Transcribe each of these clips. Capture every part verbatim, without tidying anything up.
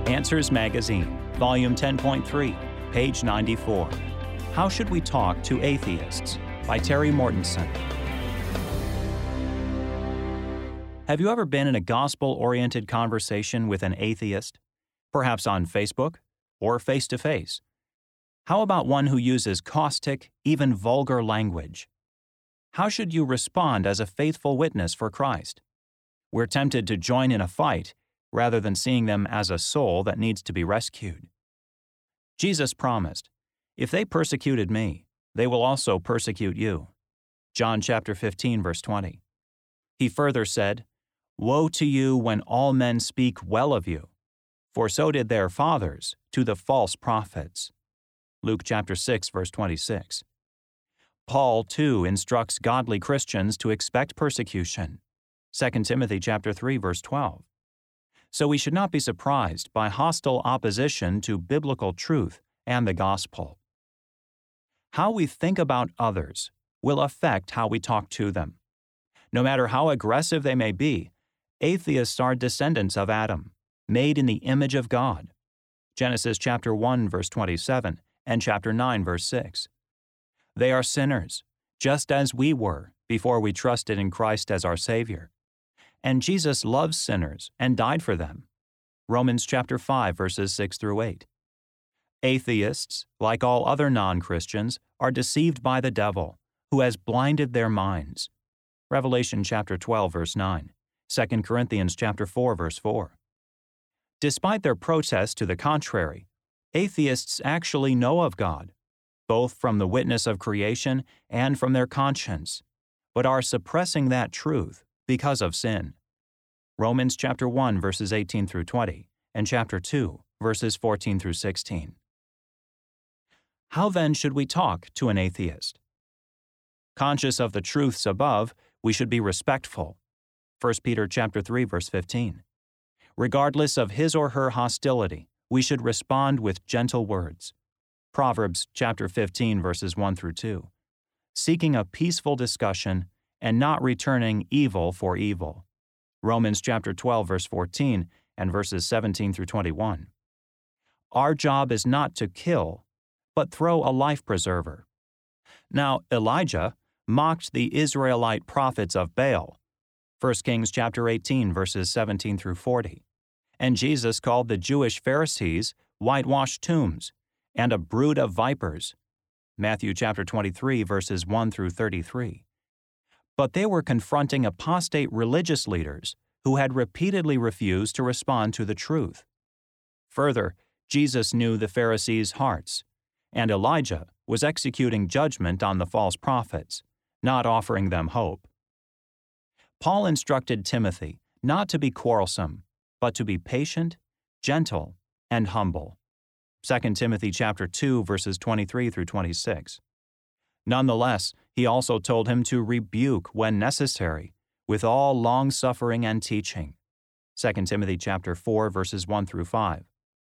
Answers Magazine, Volume ten point three, page ninety-four. How Should We Talk to Atheists? By Terry Mortensen. Have you ever been in a gospel-oriented conversation with an atheist? Perhaps on Facebook or face-to-face? How about one who uses caustic, even vulgar language? How should you respond as a faithful witness for Christ? We're tempted to join in a fight rather than seeing them as a soul that needs to be rescued. Jesus promised, "If they persecuted me, they will also persecute you." John chapter fifteen, verse twenty. He further said, "Woe to you when all men speak well of you, for so did their fathers to the false prophets." Luke chapter six, verse twenty-six. Paul, too, instructs godly Christians to expect persecution. Second Timothy chapter three, verse twelve. So we should not be surprised by hostile opposition to biblical truth and the gospel. How we think about others will affect how we talk to them. No matter how aggressive they may be, atheists are descendants of Adam, made in the image of God. Genesis chapter one, verse twenty-seven, and chapter nine, verse six. They are sinners, just as we were before we trusted in Christ as our Savior. And Jesus loves sinners and died for them. Romans chapter five, verses six through eight. Atheists, like all other non-Christians, are deceived by the devil, who has blinded their minds. Revelation chapter twelve, verse nine. Second Corinthians chapter four, verse four. Despite their protests to the contrary, atheists actually know of God, both from the witness of creation and from their conscience, but are suppressing that truth because of sin. Romans chapter one, verses eighteen through twenty, and chapter two, verses fourteen through sixteen. How then should we talk to an atheist? Conscious of the truths above, we should be respectful. First Peter chapter three, verse fifteen. Regardless of his or her hostility, we should respond with gentle words. Proverbs chapter fifteen, verses one through two. Seeking a peaceful discussion and not returning evil for evil. Romans chapter twelve, verse fourteen, and verses seventeen through twenty-one. Our job is not to kill, but throw a life preserver. Now, Elijah mocked the Israelite prophets of Baal. First Kings chapter eighteen, verses seventeen through forty. And Jesus called the Jewish Pharisees whitewashed tombs and a brood of vipers. Matthew chapter twenty-three, verses one through thirty-three. But they were confronting apostate religious leaders who had repeatedly refused to respond to the truth. Further, Jesus knew the Pharisees' hearts, and Elijah was executing judgment on the false prophets, not offering them hope. Paul instructed Timothy not to be quarrelsome, but to be patient, gentle, and humble. Second Timothy chapter two, verses twenty-three through twenty-six. Nonetheless, he also told him to rebuke when necessary, with all long-suffering and teaching. Second Timothy chapter four, verses one through five.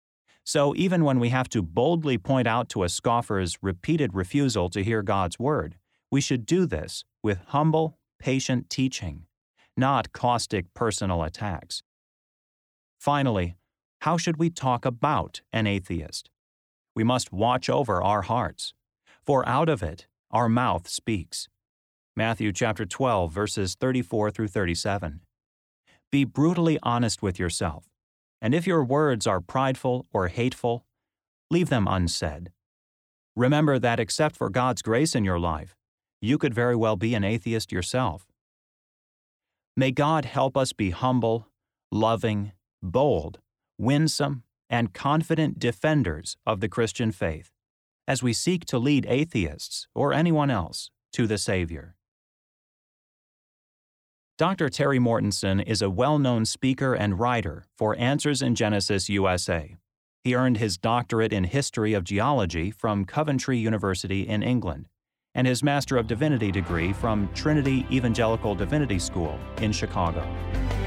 So even when we have to boldly point out to a scoffer's repeated refusal to hear God's word, we should do this with humble, patient teaching, not caustic personal attacks. Finally, how should we talk about an atheist? We must watch over our hearts, for out of it our mouth speaks. Matthew chapter twelve, verses thirty-four through thirty-seven. Be brutally honest with yourself, and if your words are prideful or hateful, leave them unsaid. Remember that except for God's grace in your life, you could very well be an atheist yourself. May God help us be humble, loving, bold, winsome, and confident defenders of the Christian faith as we seek to lead atheists or anyone else to the Savior. Doctor Terry Mortensen is a well-known speaker and writer for Answers in Genesis U S A. He earned his doctorate in History of Geology from Coventry University in England and his Master of Divinity degree from Trinity Evangelical Divinity School in Chicago.